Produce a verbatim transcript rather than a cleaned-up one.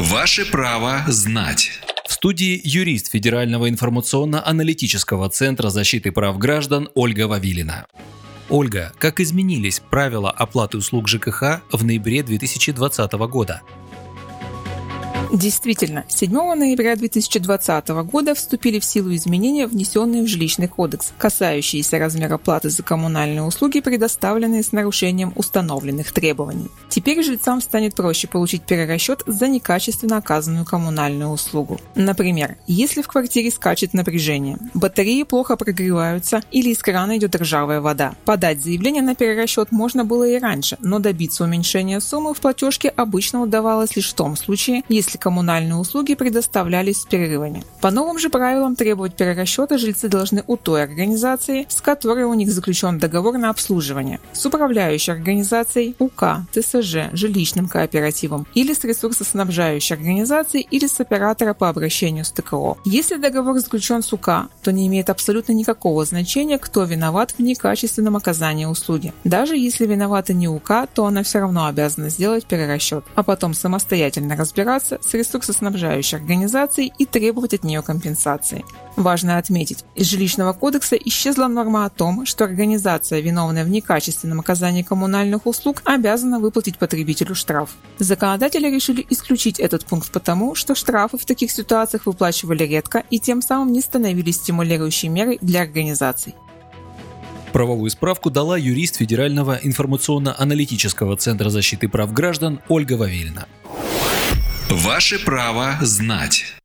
Ваше право знать. В студии юрист Федерального информационно-аналитического центра защиты прав граждан Ольга Вавилина. Ольга, как изменились правила оплаты услуг ЖКХ в ноябре две тысячи двадцатого года? Действительно, седьмого ноября две тысячи двадцатого года вступили в силу изменения, внесенные в Жилищный кодекс, касающиеся размера платы за коммунальные услуги, предоставленные с нарушением установленных требований. Теперь жильцам станет проще получить перерасчет за некачественно оказанную коммунальную услугу. Например, если в квартире скачет напряжение, батареи плохо прогреваются или из крана идет ржавая вода. Подать заявление на перерасчет можно было и раньше, но добиться уменьшения суммы в платежке обычно удавалось лишь в том случае, если коммунальные услуги предоставлялись с перерывами. По новым же правилам требовать перерасчета жильцы должны у той организации, с которой у них заключен договор на обслуживание, с управляющей организацией, УК, ТСЖ, жилищным кооперативом или с ресурсоснабжающей организацией или с оператора по обращению с ТКО. Если договор заключен с УК, то не имеет абсолютно никакого значения, кто виноват в некачественном оказании услуги. Даже если виновата не УК, то она все равно обязана сделать перерасчет, а потом самостоятельно разбираться с ресурсоснабжающей организацией и требовать от нее компенсации. Важно отметить, из Жилищного кодекса исчезла норма о том, что организация, виновная в некачественном оказании коммунальных услуг, обязана выплатить потребителю штраф. Законодатели решили исключить этот пункт потому, что штрафы в таких ситуациях выплачивали редко и тем самым не становились стимулирующей мерой для организаций. Правовую справку дала юрист Федерального информационно-аналитического центра защиты прав граждан Ольга Вавилина. Ваше право знать.